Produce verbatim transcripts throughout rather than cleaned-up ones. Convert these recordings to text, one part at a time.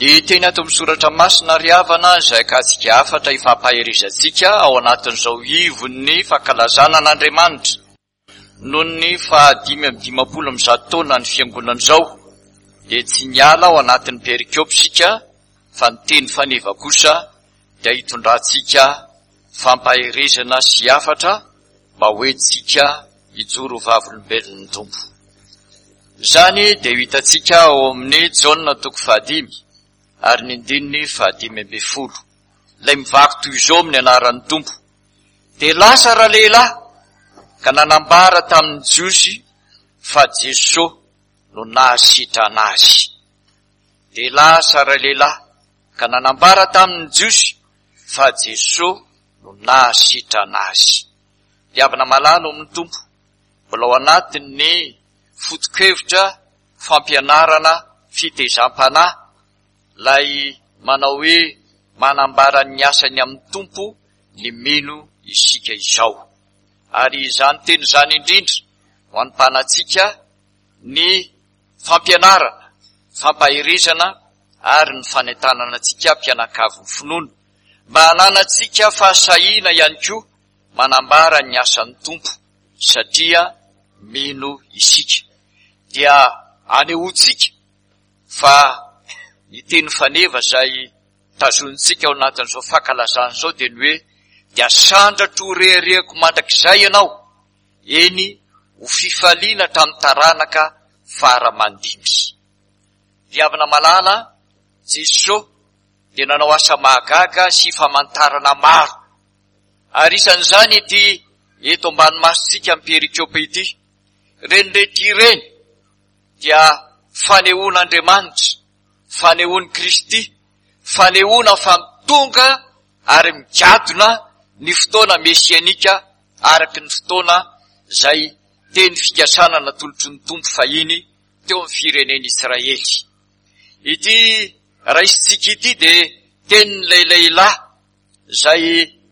Ny teny ato amin'ny soratra masina ry havana izay kasika afatra ifampahirizantsika ao anatin'izao ivon'ny fankalazana an'Andriamanitra noho ny fahadimy amby dimampolo amby zato taona ny fiangonan'izao dia tsy niala ao anatin'ny perikopsika fa ny teny faneva kosa dia hitondrantsika fampahirizana sy afatra mba hoentsika hijoro vavolombelon'ny Tompo. Izany dia hitantsika ao amin'ny Jaona toko fahadimy ary ny andininy fahadimy amby folo. Ilay mivaky toy izao amin'ny anaran'ny Tompo. Dia lasa rahalehilahy ka nanambara tamin'ny Jiosy fa Jesosy no nahasitrana azy. Dia lasa rahalehilahy ka nanambara tamin'ny Jiosy fa Jesosy no nahasitrana azy. Dia avy namalalo amin'ny Tompo mbola ao anatin'ny foto-kevitra fampianarana fitezam-panahy lay manao hoe manambara ny asany amin'ny Tompo ny mino isika izao. Ary izany teny izany indrindra ho an'mpanatsika ny fampianarana, fampahirizana ary ny fanentanana antsika mpianakavy ny finoana mba hananatsika fahasahiana ihany koa manambara ny asan'ny Tompo satria mino isika. Dia anehoantsika fa ny teny faneva izay tazonitsika ao anatin'izao fankalazana izao dia ny hoe dia sandratro rehirehiko mandrakizay ianao eny ho fifaliana tamin'ny taranaka faramandimby. Dia avy namalala Jesosy dia nanao asa mahagaga sy famantarana maro. Ary isan'izany ity eto ambany masontsika amin'ny perikopy ity, reny rehetra ireny dia fanehoan'Andriamanitra, fanehoan'i Kristy, fanehoana fa mitonga ary migadona ny fotoana mesianika araky ny fotoana izay teny fikasana natolotry ny Tompo fahiny teo amin'ny fireneny Israely. Ity raisitsika ity dia tenin'ilay lehilahy izay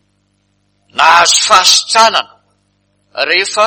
nahazo fahasitranana rehefa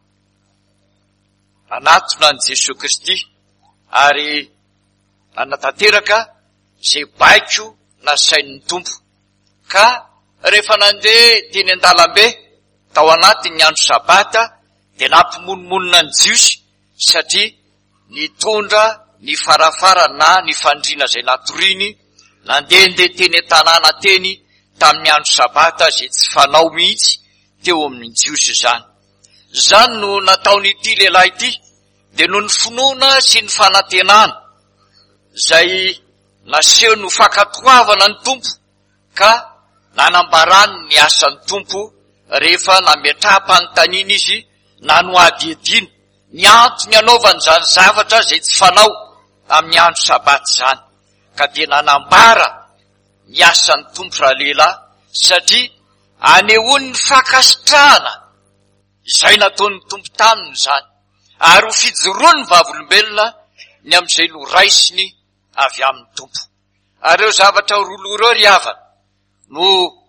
nanatona an' Jesosy Kristy ary nanatanteraka izay baiko nasain'ny Tompo. Ka rehefa nandeha teny an-dalambe tao anatin'ny andro sabata dia nampimonomonina ny Jiosy satria nitondra ny farafara na ny fandriana izay natoriny nandehandeha teny an-tanàna teny tamin'ny andro sabata izay tsy fanao mihitsy teo amin'ny Jiosy izany. Izany no nataon'ity lehilahy ity dia noho ny finoana sy ny fanantenana izay naseho no fankatoavana ny Tompo ka nanambarany ny asan'ny Tompo rehefa nametraha-panontaniana izy na no adiadina ny antony anaovany izany zavatra izay tsy fanao amin'ny andro sabata izany. Ka dia nanambara ny asan'ny Tompo raha lehilahy satria anehoany ny fankasitrahana izay nataon'ny Tompo taminy izany ary ho fijoroany ny vavolombelona ny amin'izay loraisiny avy amin'ny Tompo. Ary ireo zavatra roaloha ireo ry havana no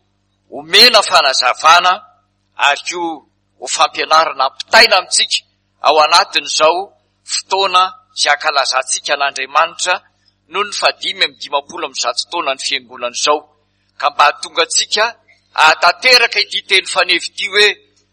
omena fanazavana ary koa ho fampianarana ampitaina amintsika ao anatin'izao fotoana izay ankalazantsika an'Andriamanitra noho ny fadimy amby dimampolo amby zato taona ny fiangonan'izao, ka mba hahatonga antsika ahatanteraka ity teny faneva ity hoe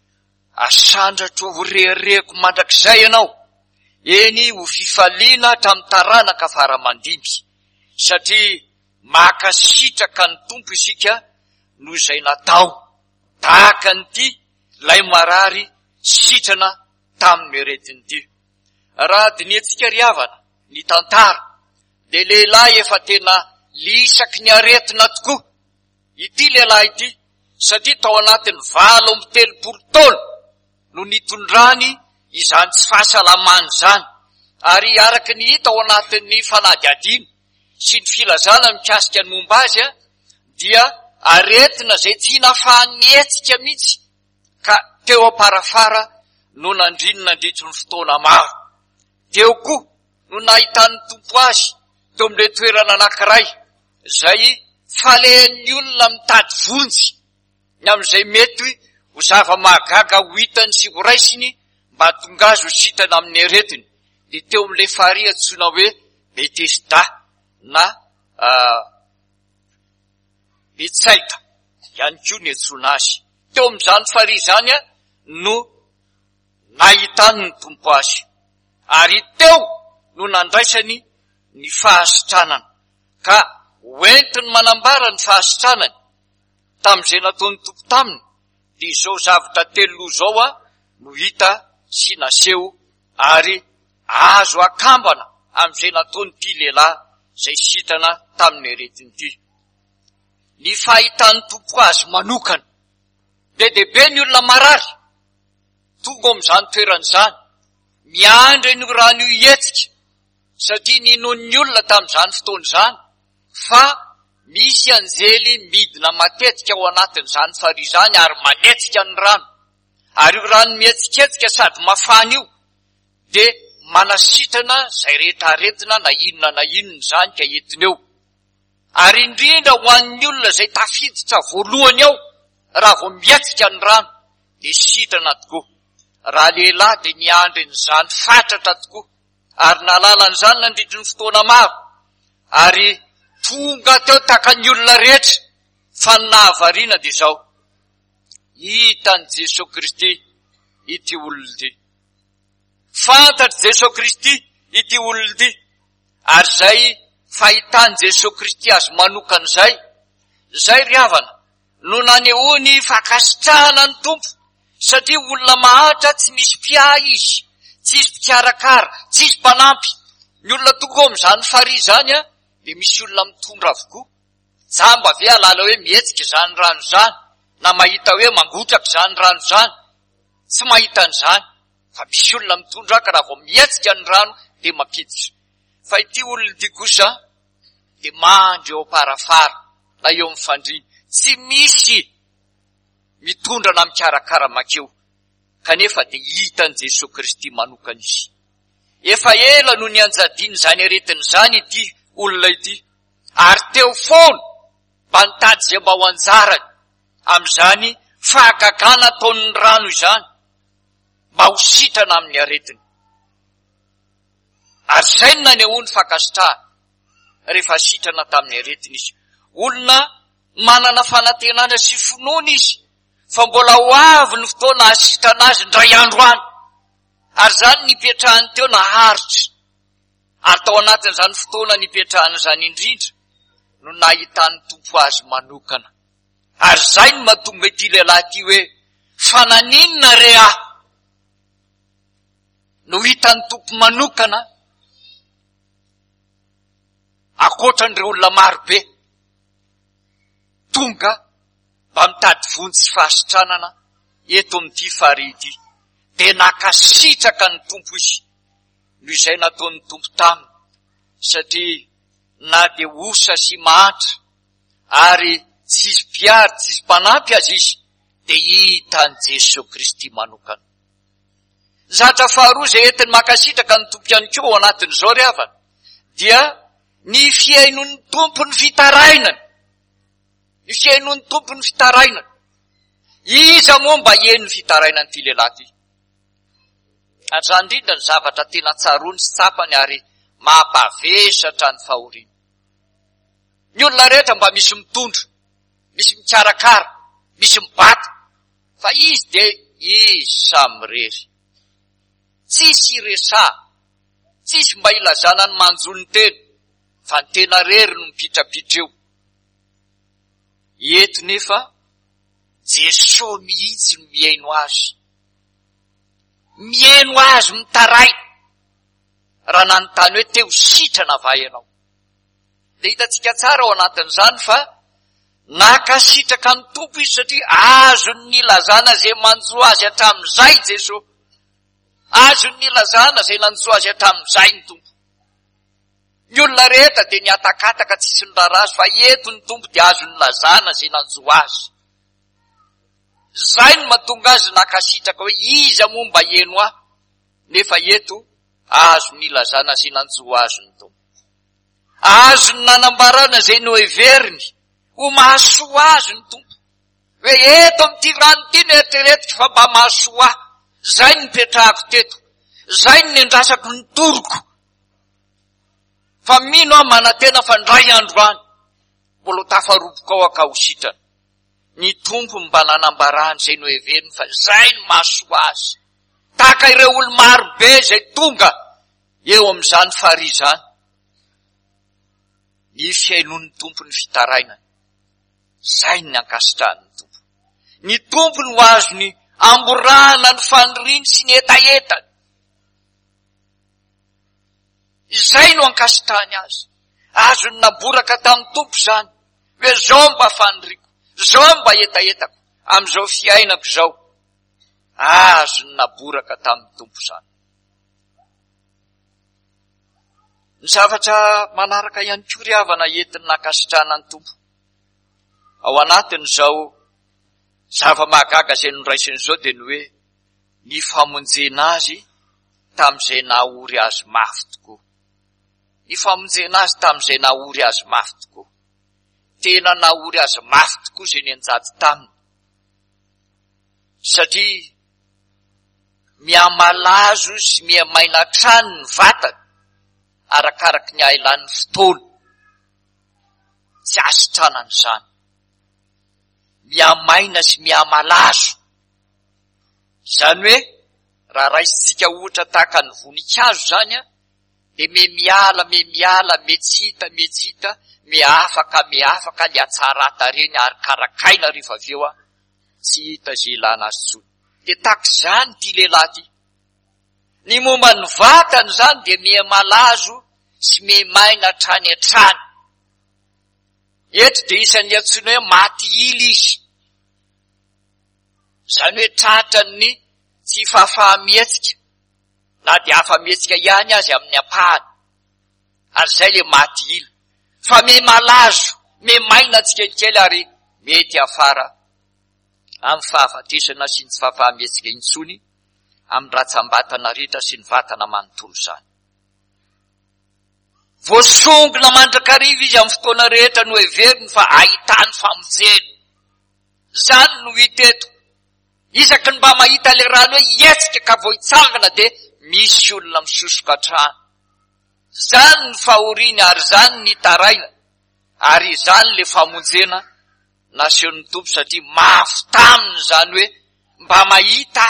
asandratro ho rehirehiko mandrakizay ianao eny ho fifaliana hatramin'ny taranaka faramandimby, satria makasitraka ny Tompo isika noho izay natao tahaka nyity lay marary sitrana tamin'ny aretiny ity. Raha diniantsika ry havana ny tantara dia lehilahy efa tena lisaky ny aretina tokoa ity lehilahy ity satria tao anatin'ny valo amby telopolo taona no nitondrany izany tsy fahasalamany izany ary araky ny hita ao anatin'ny fanadihadiana sy ny filazana mikasika ny momba azy a dia aretina izay tsy hinafahany etsika mihitsy ka teo aparafara no nandriny nandritry ny fotoana maro. Teo koa no nahitan'ny Tompo azy teo amin'ilay toerana anankiray izay falehan'ny olona mitady vonjy ny amin'izay mety ho zava-mahagaga ho hitany sy ho raisiny mba tonga azy ho sitrana amin'ny aretiny. Dia teo amin'ilay farihy antsoina hoe Betesda na Betsaida ihany koa ny antsoina azy. Teo amin'izany farizany a no nahitany ny tompo azy. Ary teo no nandraisany ny fahasitranana. Ka hoentiny manambara ny fahasitranany tamin'izay nataony tompo taminy, dia izao zavatra telo zao a no hita sy naseho ary azo akambana amin'izay nataony ity lehilahy izay sitrana tamin'ny aretiny ity. Ny fahitany tompo azy manokana, be dehibe ny olona marary tonga amin'izany toeran'izany, miandry ny raha ny hetsika, satria ninon'ny olona tamin'izany fotoan'izany fa misy anjely midina matetika ao anatin'izany farizany ary manetsika ny rano. Ary io rano mihetsiketsika sady mafana io dia manasitrana izay rehetra aretina na inona na inona zany ka entiny eo. Ary indrindra ho an'ny olona izay tafiditra voalohany ao raha vao mietsika ny rano dia sitrana tokoa. Raha lehilahy dia niandry n'izany fatratra tokoa ary nalala an'izany nandritry ny fotoana maro, ary tonga teo taka ny olona rehetra. Fa ny nahavariana dia izao, hitan'i Jesosy Kristy ity olona ity, fantatry Jesosy Kristy ity olona ity, ary zay fahitany Jesosy Kristy azy manokana zay, zay ry havana no nanehoany fakasitrahana ny tompo. Satria olona mahatra tsy misy pia izy, tsy misy mpikarakara, tsy misy mpanampy. Ny olona tonga amin'izany farizany a dia misy olona mitondra avokoa. Jamba ve alala hoe mihetsika izany rano izany, na mahita hoe mangotraka izany rano izany, tsy mahita an'izany. Fa misy olona mitondra ka raha vao mihetsika ny rano dia mampiditra. Fa ity olona ity kosa dia mandry eo aparafara na eo amin'ny fandriana, tsy misy mitondra na mikarakara makeo, kanefa dia hitan'i Jesosy Kristy manokana izy. Efa ela no nianjadiany izany aretiny izany ity olona ity, ary teo foana mba nitady izay mba ho anjarany amin'izany fahagagana ataon'ny rano izany mba ho sitrana amin'ny aretiny. Ary izay no nanehoany fakasitrahana rehefa sitrana tamin'ny aretiny izy. Olona manana fanantenana sy finoana izy, fa mbola ho avy ny fotoana hasitrana azy ndray andro any. Ary zany nipetrahany teo naharitra, ary tao anatin'izany fotoana nipetrahany izany indrindra no nahitany tompo azy manokana. Ary zay no mahatonga ity lehilahy ity hoe, fananinona re aho no hitany tompo manokana akoatran'ireo olona marobe tonga mba mitady vonjy sy fahasitranana eto amin'ity fary ity. Dia nakasitraka ny tompo izy noho izay nataon'ny tompo taminy, satria na dia osa sy mahatra ary tsisy mpiary tsisy mpanampy azy izy dia hitany Jesosy Kristy manokana. Zatra faharoa izay entiny makasitraka ny tompo ihany koa ao anatin'izao ry havana dia ny fiainon'ny tompo ny fitarainana. Ny fiainon'ny tompo ny fitarainana. Iza moa mba hiaino ny fitarainana ity lehilahy ity? Andra indrindra ny zavatra tena tsaroany sy tsapany ary mampavesatra ny fahoriana. Ny olona rehetra mba misy mitondra, misy mikarakara, misy mibata, fa izy dia izy samirery. Tsisy iresa, tsisy mba ilazana ny manjony tena, fa ny tena rery no mipitrapitra eo. Eto nefa Jesosy mihitsy no miaino azy. Miaino azy mitaray. Raha nanontany hoe teo sitrana va ianao? Dia hitantsika tsara ao anatin'izany fa nakasitraka ny tompo izy satria azony nilazana izay manjo azy hatramin'izay Jesosy. Azony nilazana izay nanjo azy hatramin'izay ny tompo. Ny olona rehetra dia niatakataka tsisy ny rara azy, fa eto ny tompo dia azony nilazana izay nanjo azy. Zay no mahatonga azy nakasitraka hoe iza moa mba hiaino aho, nefa eto azo nilazana izay nanjo azy ny tompo. Azo ny nanambarana izay no heveriny ho mahasoa azy ny tompo. Hoe eto amin'ity rano ity no eritreretiko fa mba mahasoa ahy. Zay no nipetrahako teto, zay no nendrasako ny toroko fa mino aho manantena fa ndray androany mbola tafaroboka ao aka ho sitrana. Ny tompo mba nanambarany zay no heveriny fa zay no mahasoa azy. Taka ireo olo marobe zay tonga eo am'izany fary zany. Ny fiainon'ny tompo ny fitarainany. Zay ny ankasitrahan'ny tompo. Ny tompo no azo ny amborana ny faniriny sy ny etaetany. Izay no ankasitrahany azy. Azo ny naboraka tamin'ny tompo zany. Hoe zao mba faniriko, zao mba etaetako, am'izao fiainako zao. Azo ny naboraka tamin'ny tompo zany. Ny zavatra manaraka ihany koa ry havana entiny nankasitrahana ny tompo. Ao anatiny zao zava-mahagaga zay noraisiny zao dia ny hoe ny famonjena azy tam'izay nahory azy mafy tokoa. Ny famonjena azy tam'izay nahory azy mafy tokoa. Tena nahory azy mafy tokoa zay nenjady taminy. Satria miamalazo sy miamaina trano ny vatany arakaraky ny ailan'ny fotoana. Tsy asitranany zany. Miamaina sy miamalazo. Zany hoe raha raisitsika ohatra tahaka ny voninkazo zany a, de me miala me miala metsita metsita miafaka miafaka le atsarata reny ary karakaina rehefa aveo a tsy hita zay ilana azy tsony. De tahaka zany ty lehilahy ty. Ny momba ny vatany zany de miamalazo sy miamaina trany atrany. Eto de isan'ny antsoina hoe maty ily izy. Zany hoe tratrany tsy fahafahametsika na de afa-metsika ihany azy amin'ny apahany. Ary zay le maty ily. Fa miamalazo, miamaina tsikelikely ary mety afara amin'ny fahafatesana sy ny tsy fahafahametsika intsony amin'ny ratsambatana rehetra sy ny vatana manontolo zany. Voasongona mandrakariva izy amin'ny fotoana rehetra no heveriny fa ahitany famonjena. Zany no hita eto. Isaky ny mba mahita le rano hoe ietsika ka vo hitsangana de misy olona misosoka trano. Zany ny fahoriana ary zany ny taraina. Ary zany le famonjena nasehon'ny tompo satria mafy taminy zany hoe mba mahita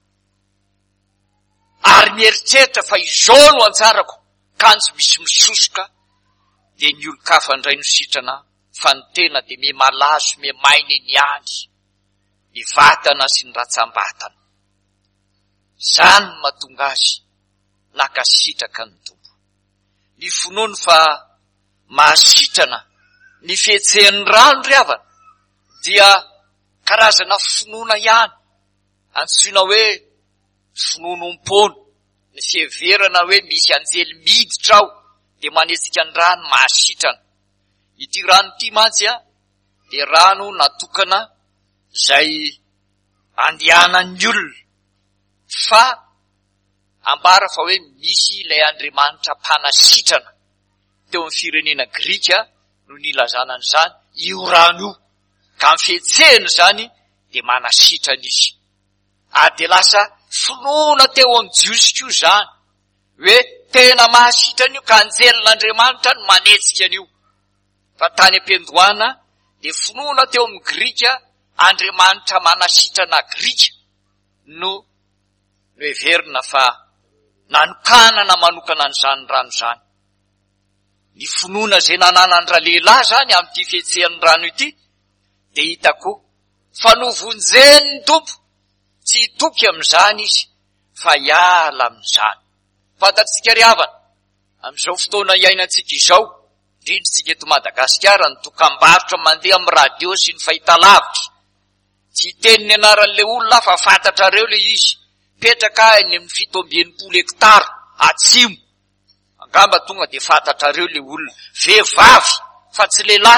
ary mieritreritra fa izao no anjarako. Kanjo misy misosoka de ny olo-kafa indray no sitrana fa ny tena de miamalazo miamaina eny any ny vatana sy ny ratsambatana. Zany mahatonga azy nakasitraka ny tompo. Ny finoany fa mahasitrana ny fihetsehan'ny rano ry havana dia karazana finoana ihany. Antsoina hoe finonom-pony. Ny fieverana hoe misy anjely miditra ao de manetsika ny rano mahasitrana. Ity rano ity mantsy a de rano natokana zay andehanan'ny olona fa ambara fa hoe misy ilay Andriamanitra mpanasitrana teo amin'ny firenena Grika no nilazana an'izany io rano io ka amin'ny fihetsehany zany de manasitrana izy. A de lasa finoana teo amin'ny jiosika io zany hoe tena mahasitrana io ka anjelin'Andriamanitra no manetsika an'io. Fa tany am-piandohana de finoana teo amin'ny Grika Andriamanitra manasitrana Grika no no heverina fa nanokanana manokana an'izany rano zany. Ny finoana zay nananandra lehilahy zany amin'ity fihetsehan'ny rano ity de hitako fa novonjeny ny tompo tsy hitoky am'izany izy fa hiala am'izany. Fantatsika ry havana am'izao fotoana iainantsika izao indrindratsika eto Madagasikara ny dokam-barotra mandeha amin'ny radio sy ny fahitalavitra. Tsy teniny anaran'le olona fa fantatrareo le izy. Petraka any amin'ny fito amby enimpolo hektara atsimo. Angamba tonga de fantatrareo le olona. Vehivavy fa tsy lehilahy.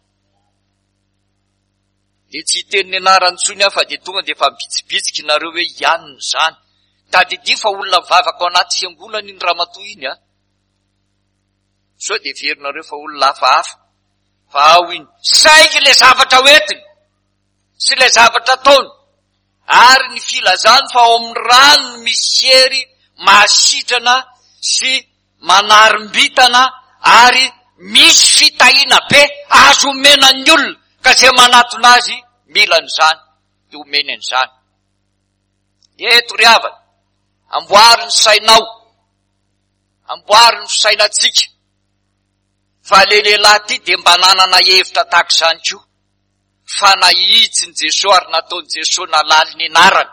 De tsy teniny anarany tsony aho fa de tonga de fa bitsibitsika nareo hoe ianona zany. Tadidi fa olona mivavaka ao anaty fiangonana iny ramatoa iny a. So de verinareo fa olona hafahafa. Fa ao iny. Saingy le zavatra hoetiny. Sy le zavatra ataony. Ary ny filazany fa ao amin'ny rano misy hery mahasitrana sy manarim-bitana ary misy fitahiana be azo omenan'ny olona ka zay manatona azy mila n'izany ty omeny an'izany. Eto ry havana, amboary ny sainao, amboary ny fisainatsika fa le lehilahy ty de mba nanana hevitra tahaka izany koa fa nahitsiny Jesosy ary nataony Jesosy nalaly ny anarany.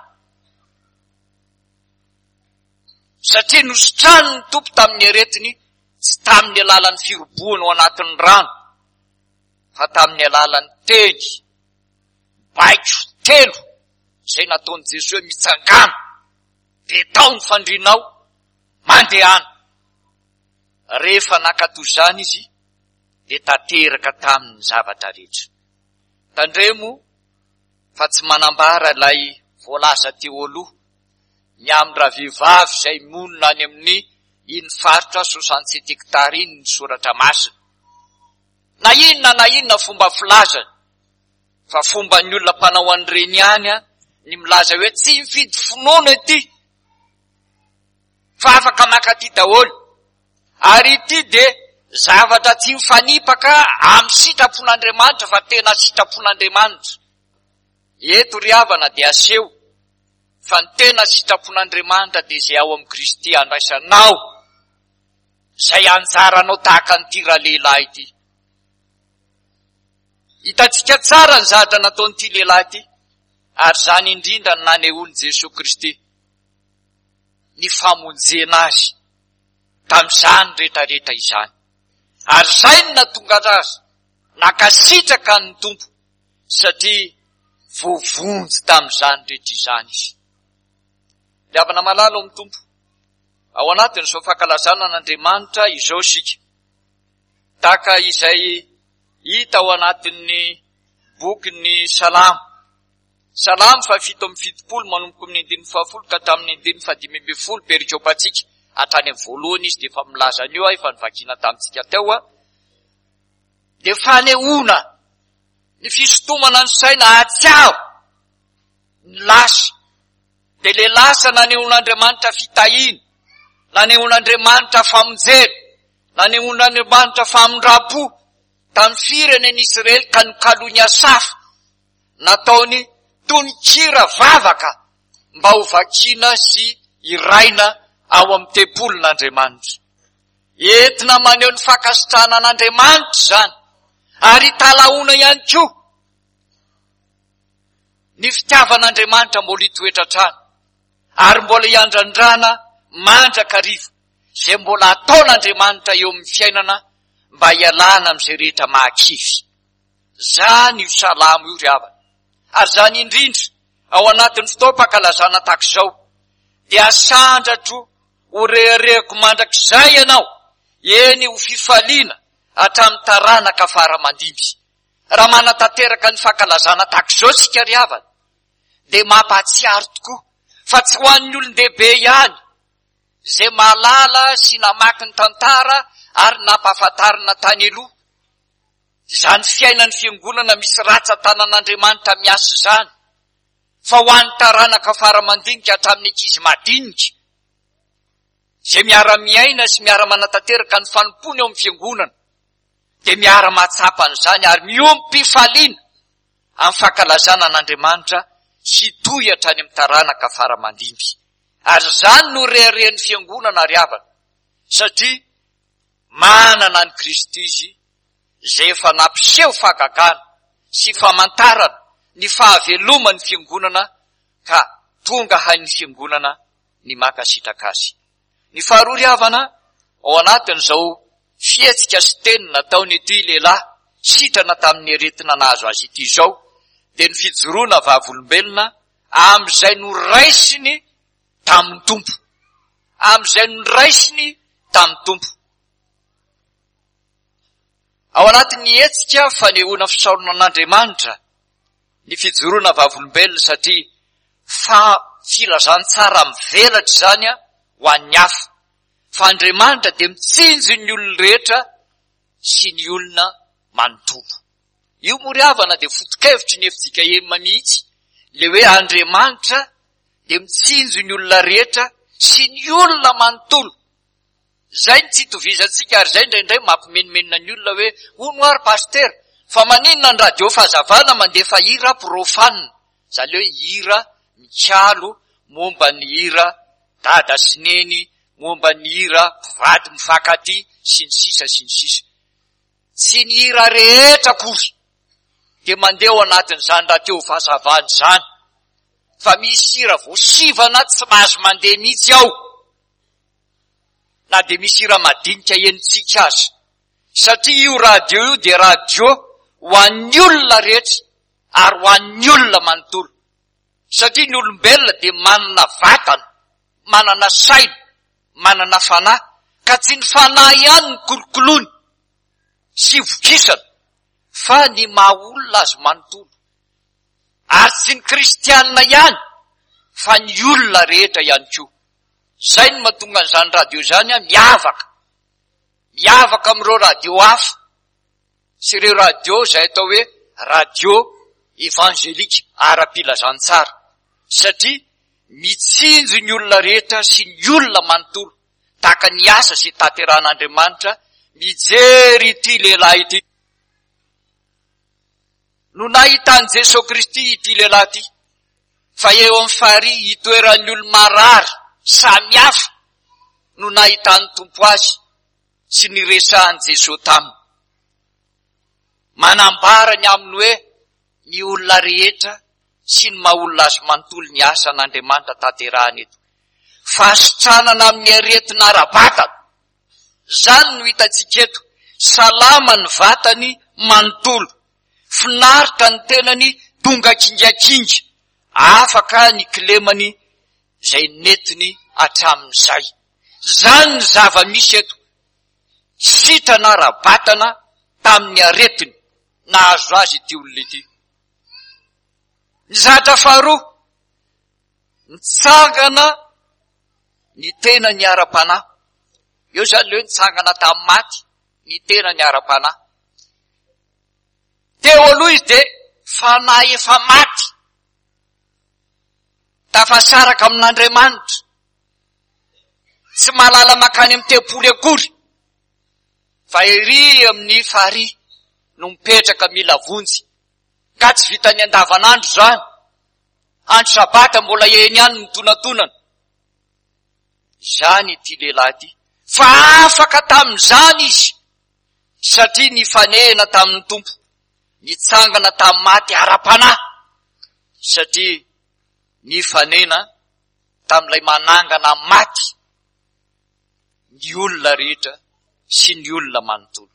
Satria nositrany ny tompo tamin'ny aretiny tsy tamin'ny alalan'ny firoboana ao anatin'ny rano fa tamin'ny alalan'ny teny baiko telo zay nataony Jesosy mitsangana de tao ny fandrinao mandehana. Rehefa nakato zany izy de tateraka tamin'ny zavatra rehetra. Tandremo fa tsy manambara ilay voalaza teo aloha ny amin'ny raha vehivavy izay monina any amin'ny iny faritra soixante-sept hectare iny ny soratra masina. Na inona na inona fomba filazany fa fomba ny olona mpanao an'ireny any ny milaza hoe tsy mifidy finoana ity fa afaka makaty daholo, ary ity de zavatra tsy mifanipaka amin'ny sitrapon'Andriamanitra fa tena sitrapon'Andriamanitra. Eto ry havana de aseho fa ny tena sitrapon'Andriamanitra de zay ao amin'ny Kristy andraisanao, zay anjaranao tahaka an'ity raha lehilahy ity. Hitatsika tsara ny zavatra nataon'ity lehilahy ity, ary zany indrindra ny nanehoany Jesosy Kristy ny famonjena azy tamin'izany rehetrarehetra izany. Ary zay ny natonga azy nakasitraka ny tompo satria voavonjy tamin'izany rehetra izany izy. Le havana malala ao amin'ny tompo, ao anatin'izao fankalazana n'Andriamanitra izao sika, taka izay hita ao anatin'ny bokyny Salamo. Salamo fa fito amin'ny fitopolo manomboka amin'ny andininy fahafolo ka hatramin'ny andininy fadimy ambin'ny folo perikopattsika hatrany amin'ny voalohany izy de fa milaza an'io efa nivakina tamintsika teo a. De fanehoana ny fisotomana ny saina atsiao ny lasa, de le lasa nanehoan'Andriamanitra fitahina, nanehoan'Andriamanitra famonjena, nanehoan'Andriamanitra famondrapo tamin'ny fireneny Israely ka nokaloany asafa nataony tonikira vavaka mba ho vakina sy iraina ao amin'ny tempolon'Andriamanitra. Entina maneho ny fakasitrahana an'Andriamanitra zany, ary talaona ihany koa ny fitiavan'Andriamanitra mbola hitoetra trano, ary mbola hiandrandrana mandrakariva zay mbola ataon'Andriamanitra eo amin'ny fiainana mba hialana amin'izay rehetra mahakivy. Zany io Salamo io ry havana. Ary zany indrindra ao anatin'ny fotoam-pankalazana tahak'izao dia asandratro ho rehirehiko mandrakizay ianao eny ho fifaliana hatramin'ny taranaka faramandimby. Raha manatanteraka ny fankalazana tahak'izao sika ry havana de mampatsiaro tokoa fa tsy ho an'ny olon-dehibe ihany zay malala sy namaky ny tantara ary nampahafantarina tany aloha izany fiainany fiangonana misy ratsan-tanan'Andriamanitra miasa zany, fa ho an'ny taranaka faramandinika hatramin'ny ankizy madinika zay miara-miaina sy miara-manatanteraka ny fanompony ao amin'ny fiangonana de miara-matsapa an'izany ary miompifaliana amin'ny fankalazana an'Andriamanitra sy toy hatrany amin'ny taranaka faramandimby. Ary zany no reharehan'ny fiangonana ry havana, satria manana ny Kristy izy zay efa nampiseho fahagagana sy famantarana ny fahaveloman'ny fiangonana ka tonga hain'ny fiangonana ny makasitraka azy. Ny faharoa ry havana, ao anatin'izao fietsika sy teny nataony ity lehilahy sitrana tamin'ny aretina nahazo azy ity zao de ny fijoroana vavolombelona am'izay noraisiny tamin'ny tompo, am'izay noraisiny tamin'ny tompo. Ao anatin'ny etsika fanehoana fisaorana an'Andriamanitra ny fijoroana vavolombelona satria fa filazantsara mivelatra zany a ho an'ny hafa, fa Andriamanitra de mitsinjo ny olona rehetra sy ny olona manontolo. Io moa ry havana de foto-kevitry ny efitsika ema mihitsy le hoe Andriamanitra de mitsinjo ny olona rehetra sy ny olona manontolo. Zay ny tsy tovizantsika ary zay indraindray mampimenimenina ny olona hoe ono ary paster fa maninona ny radio fahazavana mandefa hira profane zaleo hira mikialo momba ny hira dada sy neny momba ny hira mpivady mifankaty sy ny sisa sy ny sisa tsy ny hira rehetra kory de mandeha ao anatin'izany raha teo fahazavany zany fa misy hira voasivana tsy mahazo mandeha mihitsy ao na de misy hira madinika enitsika azy satria io radio io de radio ho an'ny olona rehetra ary ho an'ny olona manontolo satria ny olombelona de manana vatana manana saina manana fanahy ka tsy ny fanahy ihany ny kolokoloany sy vokisana fa ny maha olona azy manontolo ary tsy ny kristianina ihany fa ny olona rehetra ihany koa zay ny mahatonga an'izany radio zany a miavaka miavaka am'ireo radio hafa sy ireo radio zay atao hoe radio evangelika ara-pilazantsara satria mitsinjo ny olona rehetra sy ny olona manontolo tahaka ny asa sy taterahan'Andriamanitra mijery ity lehilahy ity no nahitany Jesosy Kristy ity lehilahy ity fa eo amin'ny fary hitoeran'ny olo marary samihafa no nahitany tompo azy sy niresahany Jesosy taminy manambarany aminy hoe ny olona rehetra sy ny maha olona azy manontolo ny asa n'Andriamanitra tanterahany eto fasitranana amin'ny aretina ara-batana zany no hitantsika eto salama ny vatany manontolo finaritra ny tenany tonga kingakinga afaka ny kilemany zay netiny hatramin'izay zany ny zava-misy eto sitrana ara-batana tamin'ny aretiny nahazo azy ity olona ity ny zatra faharoa nitsangana ny tena ny ara-panahy eo zany leo nitsangana tamin'ny maty ny tena ny ara-panahy teo aloha izy de fanahy efa maty tafasaraka amin'Andriamanitra tsy malala makany amin'ny tempoly akory fa ery amin'ny fary no mipetraka mila vonjy ka tsy vitany andavanandro zany andro sabata mbola eny ihany mitonantonana zany ity lehilahy ity fa afaka tamin'izany izy satria nifanehana tamin'ny tompo nitsangana tamin'ny maty ara-panahy satria nifanena tamin'ilay manangana maty ny olona rehetra sy ny olona manontolo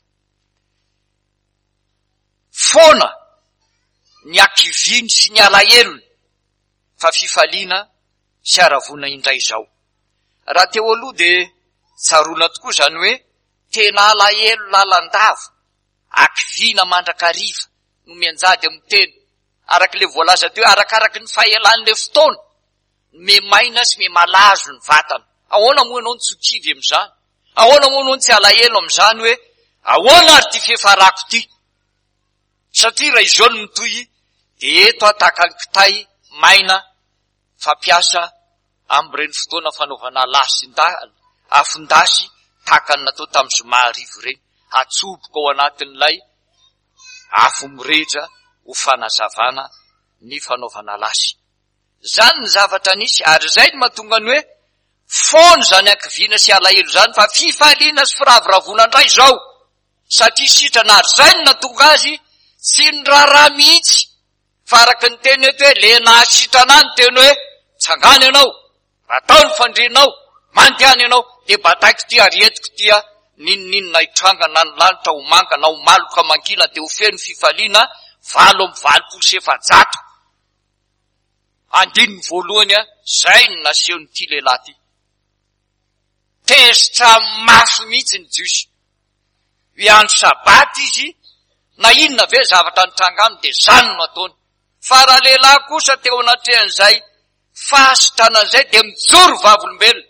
foana ny akiviny sy ny alahelony fa fifaliana sy aravona indray zao raha teo aloha de tsarona tokoa zany hoe tena alahelo lalandava akivina mandrakariva no mianjady amin'ny teny araka le voalaza teo arakaraky ny fahelan'le fotoana me maina sy me malazo ny vatana ahoana moa anao ny tsokivy am'izany ahoana moa anao ny tsy alahelo am'izany hoe ahoana ary ty fihefarako ty satria raha izao no mitoy de eto ataka ny kitay maina fampiasa am'ireny fotoana fanaovana lasy afondasy tahaka ny natao tamin'ny zoma arivo reny atsoboka ao anatin'ilay afo mirehitra ho fanazavana ny fanaovana lasy zany ny zavatra nisy ary zay ny mahatonga ny hoe fono zany akivina sy alahelo zany fa fifaliana sy firavoravona indray zao satria sitrana ary zay ny natonga azy tsy ny raraha mihitsy fa araky ny teny eto hoe le nahasitrana ny teny hoe tsangany ianao atao ny fandrinao mandehany ianao de bataiko ty ary etiko tia ninoninona itranga na ny lanitra ho manga na ho maloka mangina de ho feno fifaliana valo amy valopolo sy efajato andiny voalohany a zay ny naseho ny ty lehilahy ty tezitra mafy mihitsy ny jiosy hoe andro sabaty izy na inona ve zavatra nitranga aminy de zany no ataony fa raha lehilahy kosa teo anatrehan'izay fahasitranan'izay de mijoro vavolombelona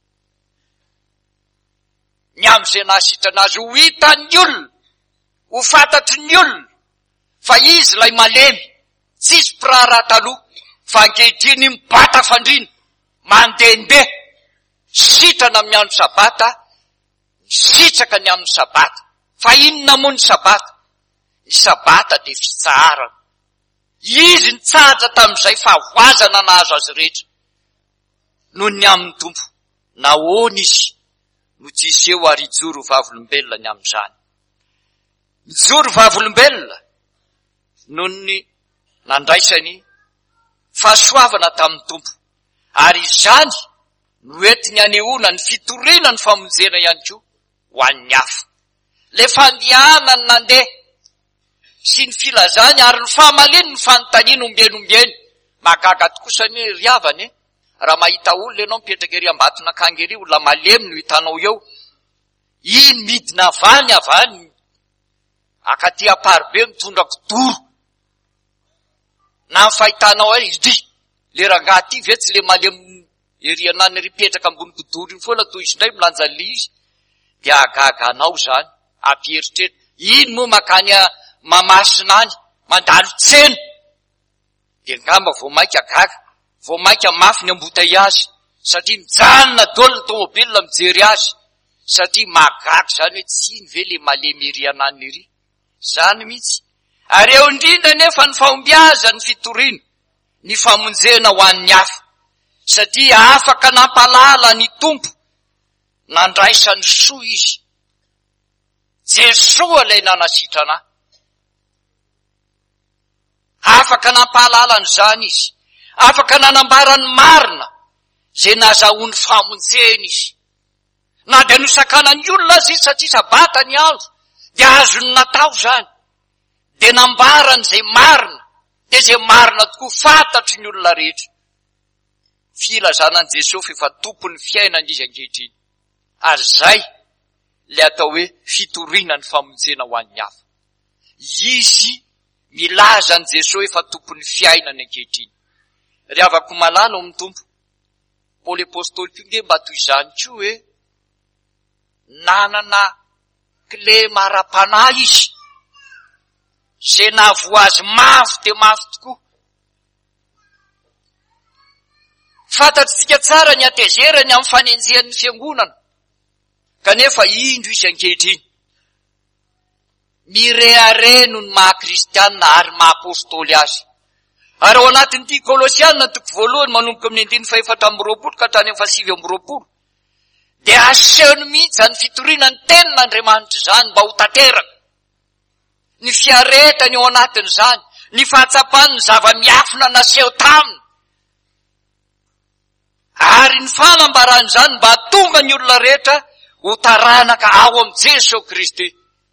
ny am'izay nahasitrana azy ho hitan'ny olona ho fantatry ny olona fa izy lay malemy tsisy piraharaha taloha fa ankehitriny mibata fandrina mandehandeha sitrana amin'ny andro sabata Sitraka ny amin'ny sabata. Fa inona moa ny sabata? Ny sabata dia fitsaharana. Izy ny tsahatra tamin'izay fahavoazana nahazo azy rehetra noho ny amin'ny tompo. Nahoana izy no tsy iseho ary ijoro vavolombelona ny amin'izany. Mijoro vavolombelona noho ny nandraisany fahasoavana tamin'ny tompo. Ary izany no entiny anehoana ny fitoriana ny famonjena ihany koa ho an'ny hafa. Le fandianany nandeha sy ny filazany ary ny fahamaliny ny fanontaniana ombenombeny. Magaga tokoa sany ry havany raha mahita olona ianao mipetraka ery ambatona akany ery, olona malemy no hitanao eo. Iny midina avany avany akaty aparbe mitondra kidoro. Na fahitanao ay izy le rangaty ve tsy le malemy ery anany ery petraka ambony kidoro iny foana toy izy indray milanja li izy. Dia agaga anao zany, ampieritretra. Iny moa makany mamasina any, mandalo tsena. Dia ngamba vao maika gaga, vao maika mafy ny embouteillage, satria mijanona daholo ny tomobilina mijery azy. Satria magaga zany hoe tsy iny ve le malemy ery anany ery. Zany mihitsy. Ary eo indrindra nefa ny fahombiaza ny fitoriana, ny famonjena ho an'ny hafa. Satria afaka nampalala ny tompo, nandraisany soa izy. Jesoa ilay nanasitrana. Afaka nampahalala n'izany izy. Afaka nanambarany marina zay nahazahoany famonjena izy. Na dia nosakanany olona azy izy satria sabata ny andro, dia azony natao zany. Dia nambarany zay marina, dia zay marina tokoa fantatry ny olona rehetra. Filazanan'i Jesosy efa tompony fiainana izy ankehitriny. Ary zay le atao hoe fitoriana ny famonjena ho an'ny hafa. Izy milaza an'i Jesosy efa tompony fiainana ankehitriny. Ry havako malala ao amin'ny tompo. Paoly apôstôly koa nge mba toy izany koa hoe nanana clé mara-panahy izy. Zay nahavoazy mafy dia mafy tokoa. Fantatsika tsara ny atezerany amin'ny fanenjehan'ny fiangonana. Kanefa indro izy ankehitriny. Mirehareno ny maha-kristianina ary maha-apôstôly azy. Ary ao anatin'ity Kolosianina toko voalohany manomboka amin'ny andiny faefatra amby roapolo ka hatrany amin'ny fahasivy amby roapolo. Dia asehony mihitsy ny fitoriana ny tenin'Andriamanitra izany mba ho tanteraka. Ny fiaretany ao anatin'izany, ny fahatsapany ny zava-miafina naseho taminy. Ary ny fanambarany izany mba hatonga ny olona rehetra ho taranaka ao amin'ny Jesosy Kristy.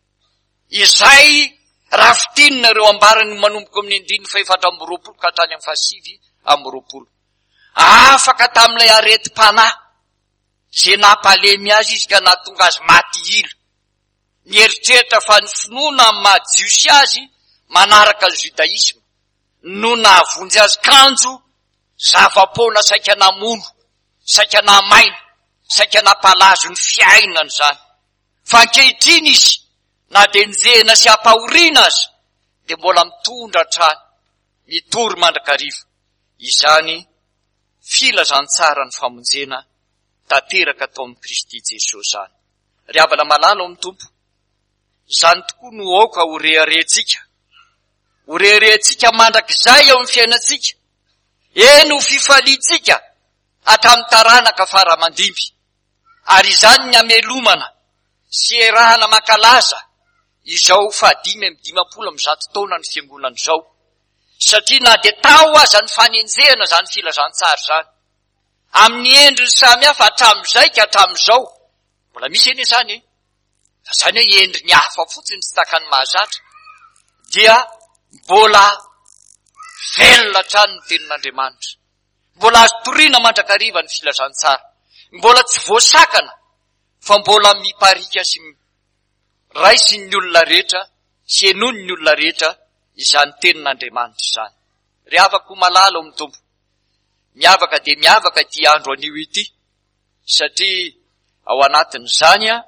Izay rafitinina ireo ambarany manomboka amin'ny andiny faefatra amby roapolo ka hatrany amin'ny fahasivy amby roapolo. Afaka tamin'ilay areti-panahy zay nampalemy azy izy ka nahatonga azy maty ilo. Nieritreritra fa ny finoana amin'ny maha-jiosy azy manaraka ny judaisma no nahavonjy azy kanjo zava-pona saika namono, saika namaina, saika nampalazo ny fiainany zany. Fa ankehitriny izy na dia njehana sy ampahoriana azy dia mbola mitondra hatrany, mitory mandrakariva. Izany filazantsara ny famonjena tanteraka tao amin'ny Kristy Jesosy zany. Ry havana malala ao amin'ny tompo. Zany tokoa no aoka ho reharehantsika. Ho reharehantsika mandrakizay ao amin'ny fiainantsika. Eny ho fifaliantsika hatramin'ny taranaka faramandimby. Ary izany ny amelomana sy erahana makalaza izao fahadimy amby dimampolo amby zato taona ny fiangonana izao. Satria na dia tao aza ny fanenjehana zany filazantsara zany. Amin'ny endriny samy hafa hatramin'izay ka hatramin'izao. Mbola misy eny izany e. Zany hoe endriny hafa fotsiny tsy takany mahazatra. Dia mbola velona hatrany ny tenin'Andriamanitra. Mbola azo toriana mandrakariva ny filazantsara. Mbola tsy voasakana fa mbola miparika sy raisy ny olona rehetra sy enony ny olona rehetra izany tenin'Andriamanitra izany. Ry havako malala ao amin'ny tompo. Miavaka dia miavaka ity andro anio ity satria ao anatin'izany a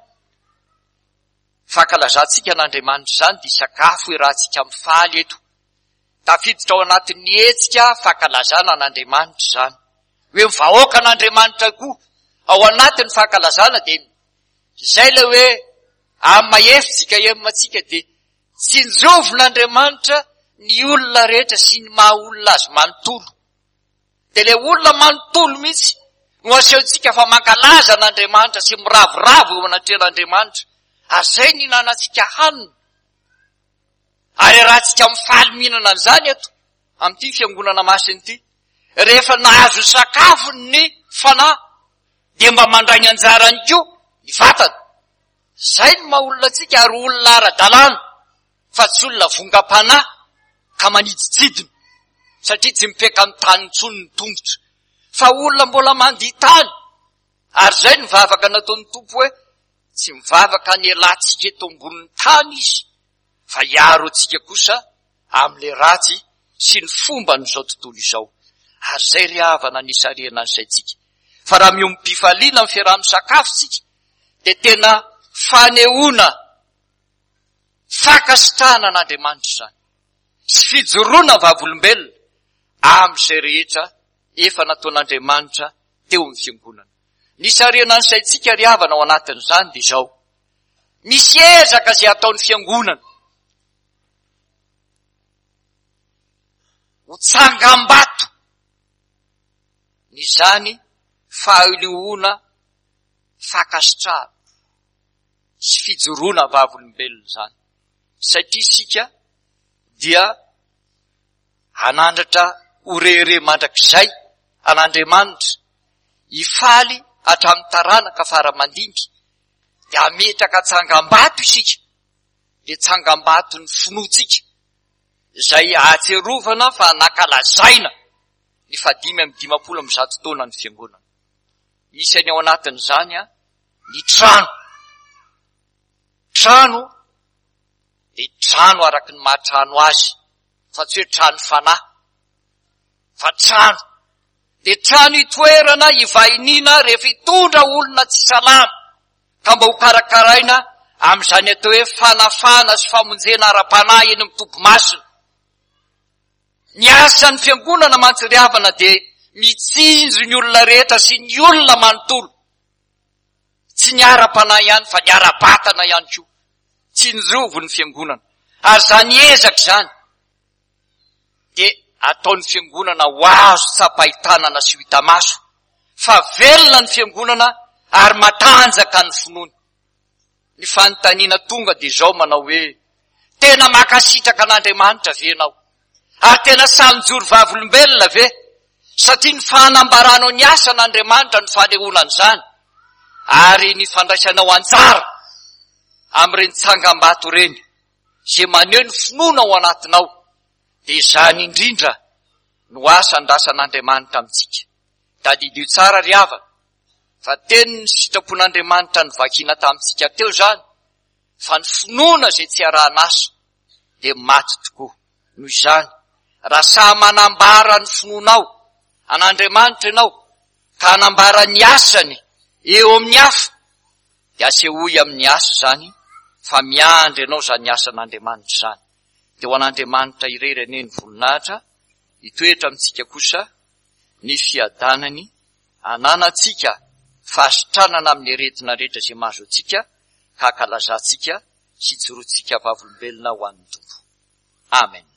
fankalazantsika n'Andriamanitra izany dia sakafo iarahantsika amin'ny faly eto. Tafiditra ao anatin'ny hetsika fankalazana n'Andriamanitra izany. Hoe mivahoaka n'Andriamanitra koa ao anatin'ny fankalazana dia Zay le hoe amin'ny mahefitsika ematsika de tsy njovin'Andriamanitra ny olona rehetra sy ny maha olona azy manontolo. De le olona manontolo mitsy no asehontsika fa mankalaza an'Andriamanitra sy miravoravo eo anatrehan'Andriamanitra. Ary zay ny nanantsika hanina. Ary rahantsika mifaly mihinana an'izany eto amin'ity fiangonana masiny ity. Rehefa nahazo sakafo ny fanahy de mba mandray ny anjarany koa ny vatana. Zay ny maha olona tsika ary olona ara-dalàna fa tsy olona vongam-panahy ka maniditsidina satria tsy mipeka amin'ny tany intsony ny tongotra fa olona mbola mandihy tany. Ary zay ny vavaka nataon'ny Tompo hoe tsy mivavaka ny elantsika eto ambonin'ny tany izy fa hiaro antsika kosa amin'le ratsy sy ny fomba n'izao tontolo izao. Ary zay ry havana nisarihana an'izaytsika fa raha miompifaliana amin'ny fiaraha-misakafo tsika de tena fanehoana fakasitrahana an'Andriamanitra zany sy fijoroana vavolombelona amin'izay rehetra efa nataon'Andriamanitra teo amin'ny fiangonana. Nisarihana an'izaytsika ry havana ao anatin'izany de zao. Misy ezaka izay ataon'ny fiangonana ho tsangam-bato ny zany fahanehoana fakasitrahana sy fijoroana vavolombelona zany. Satria sika dia hanandratra orere mandrakizay an'Andriamanitra hifaly hatramin'ny taranaka fara-mandimby de ametraka tsangam-bato isika. De tsangam-bato ny finoatsika zay ahatserovana fa nankalazaina ny fadimy amin'ny dimapolo amin'ny zato taona ny fiangonana. Isany ao anatin'izany a ny trano. Trano de trano araky ny mahatrano azy fa tsy hoe trano fanahy fa trano. De trano itoerana hivainina rehefa hitondra olona tsy salama ka mba ho karakaraina amin'izany atao hoe fanafana sy famonjena ara-panahy eny amin'ny tompo-masina. Ny asan'ny fiangonana mantsy ry havana de mitsinjo ny olona rehetra sy ny olona manontolo. Tsy ny ara-panahy ihany fa ny ara-batana ihany koa. Tsy njovo ny fiangonana. Ary zany ezaka zany de ataon'ny fiangonana ho azo tsapahitana sy ho hita maso fa velona ny fiangonana ary matanjaka ny finoana. Ny fanontaniana tonga de zao manao hoe tena makasitraka an'Andriamanitra ve ianao? Ary tena salinjoro vavolombelona ve? Satria ny fanambaranao ny asa an'Andriamanitra ny fanehoana an'izany ary ny fandraisanao anjara amin'ireny tsangam-bato reny zay maneho ny finoana ao anatinao de zany indrindra no asa andrasan'Andriamanitra amintsika. Da didio tsara ry havana fa teny ny sitrapon'Andriamanitra ny vakina tamintsika teo zany fa ny finoana zay tsy arahan'asa de maty tokoa. Noho izany raha sa manambara ny finoanao an'Andriamanitra ianao ka anambara ny asany eo amin'ny hafa de asehoy amin'ny asa zany fa miandry ianao zany asan'Andriamanitra zany. De ho an'Andriamanitra irery ane ny voninahitra hitoetra amintsika kosa ny fiadanany ananatsika fahasitranana amin'ny aretina rehetra zay mahazo atsika ka akalazantsika sy jorotsika vavolombelona ho an'ny Tompo. Amen.